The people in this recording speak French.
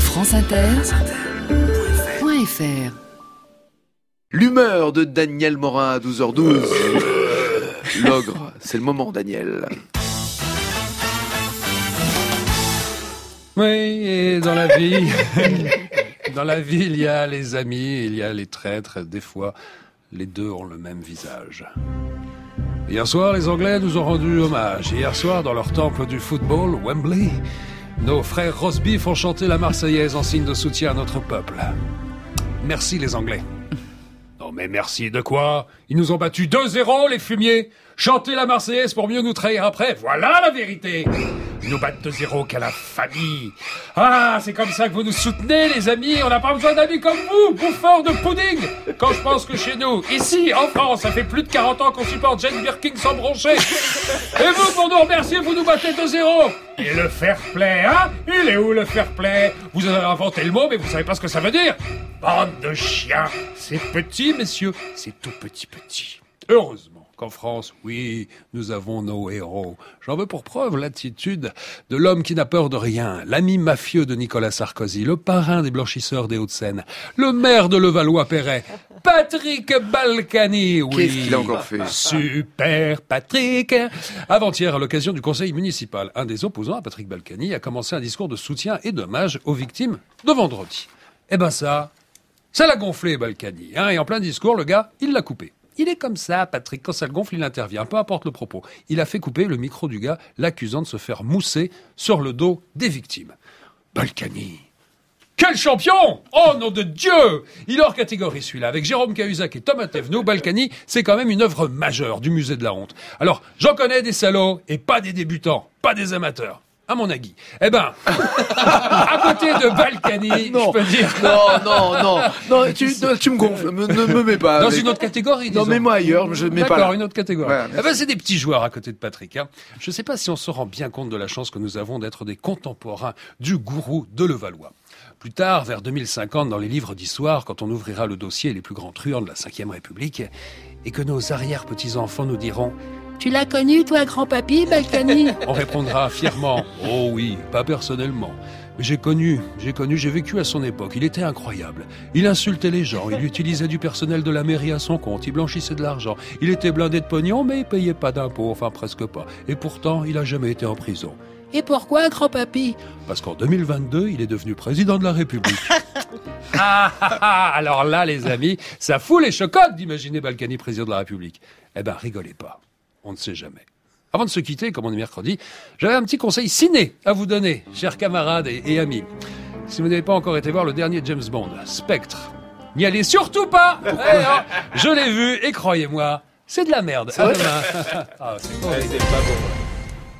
franceinter.fr. L'humeur de Daniel Morin à 12h12. L'ogre, c'est le moment, Daniel. Oui, et dans la vie, il y a les amis, il y a les traîtres. Des fois, les deux ont le même visage. Hier soir, les Anglais nous ont rendu hommage. Hier soir, dans leur temple du football, Wembley, nos frères Rosbeef ont chanté la Marseillaise en signe de soutien à notre peuple. Merci les Anglais. Non mais merci de quoi? Ils nous ont battus 2-0, les fumiers. Chanter la Marseillaise pour mieux nous trahir après, voilà la vérité. Ils nous battent 2-0 qu'à la famille. Ah, c'est comme ça que vous nous soutenez, les amis. On n'a pas besoin d'amis comme vous, bouffeurs de pudding. Quand je pense que chez nous, ici, en France, ça fait plus de 40 ans qu'on supporte Jane Birkin sans broncher. Et vous, pour nous remercier, vous nous battez 2-0. Et le fair play, hein? Il est où le fair play? Vous avez inventé le mot, mais vous savez pas ce que ça veut dire. Bande de chiens. C'est petit, messieurs. C'est tout petit. Heureusement qu'en France, oui, nous avons nos héros. J'en veux pour preuve l'attitude de l'homme qui n'a peur de rien, l'ami mafieux de Nicolas Sarkozy, le parrain des blanchisseurs des Hauts-de-Seine, le maire de Levallois-Perret, Patrick Balkany. Oui, qu'est-ce qu'il a encore fait? Super Patrick. Avant-hier, à l'occasion du conseil municipal, un des opposants à Patrick Balkany a commencé un discours de soutien et d'hommage aux victimes de vendredi. Eh ben ça l'a gonflé Balkany, hein, et en plein discours, le gars, il l'a coupé. Il est comme ça, Patrick, quand ça le gonfle, il intervient, peu importe le propos. Il a fait couper le micro du gars, l'accusant de se faire mousser sur le dos des victimes. Balkany, quel champion! Oh, nom de Dieu! Il est hors catégorie, celui-là. Avec Jérôme Cahuzac et Thomas Thévenot, Balkany, c'est quand même une œuvre majeure du musée de la honte. Alors, j'en connais des salauds, et pas des débutants, pas des amateurs. À mon avis. Eh ben, à côté de Balkany, je peux dire... Non, tu me gonfles, ne me mets pas. Dans une autre catégorie, disons. Non, mets-moi ailleurs, je mets pas là. D'accord, une autre catégorie. Ouais, eh ben, c'est des petits joueurs à côté de Patrick, hein. Je sais pas si on se rend bien compte de la chance que nous avons d'être des contemporains du gourou de Levallois. Plus tard, vers 2050, dans les livres d'histoire, quand on ouvrira le dossier Les plus grands truands de la Ve République, et que nos arrière-petits-enfants nous diront... Tu l'as connu, toi, grand-papy, Balkany? On répondra fièrement, oh oui, pas personnellement. Mais j'ai vécu à son époque, il était incroyable. Il insultait les gens, il utilisait du personnel de la mairie à son compte, il blanchissait de l'argent. Il était blindé de pognon, mais il payait pas d'impôts, enfin presque pas. Et pourtant, il a jamais été en prison. Et pourquoi, grand-papy? Parce qu'en 2022, il est devenu président de la République. Alors là, les amis, ça fout les chocottes d'imaginer Balkany président de la République. Eh ben, rigolez pas. On ne sait jamais. Avant de se quitter, comme on est mercredi, j'avais un petit conseil ciné à vous donner, chers camarades et amis. Si vous n'avez pas encore été voir le dernier James Bond, Spectre, n'y allez surtout pas. Je l'ai vu et croyez-moi, c'est de la merde. À demain. C'est pas bon.